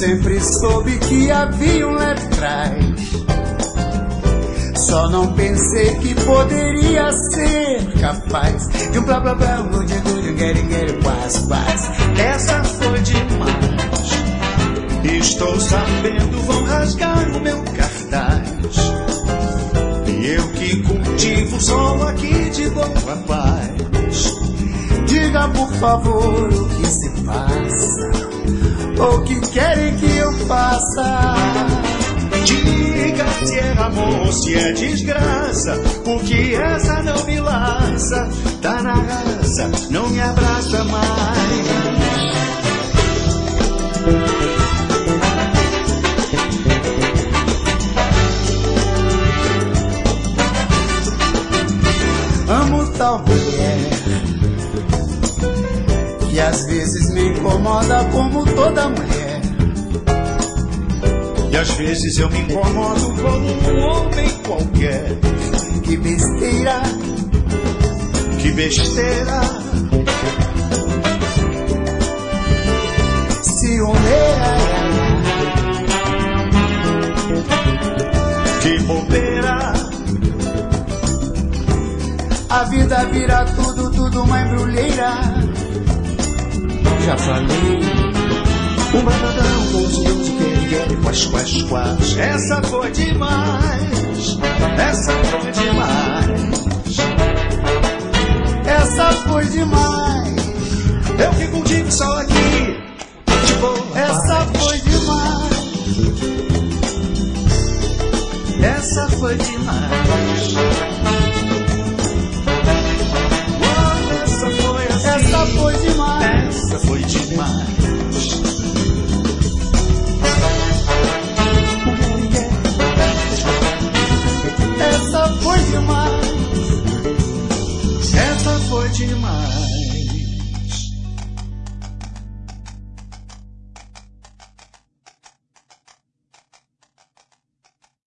sempre soube que havia um leve trás. Só não pensei que poderia ser capaz de um blá blá blá, um good good, get quase quase. Essa foi demais. Estou sabendo, vão rasgar o meu cartaz. E eu que cultivo só aqui de boa paz. Diga por favor o que se passa, ou que querem que eu faça. Diga se é amor, se é desgraça, porque essa não me laça. Tá na raça, não me abraça mais. Amo tal mulher que às vezes me incomoda como toda mulher. E às vezes eu me incomodo como um homem qualquer. Que besteira, que besteira, ciumeira, que bobeira. A vida vira tudo, tudo uma embrulheira. Já falei. Um badadão, gostoso, quer, quas. Essa foi demais. Essa foi demais. Essa foi demais. Eu que cultivo só aqui de boa. Essa foi demais. Essa foi demais.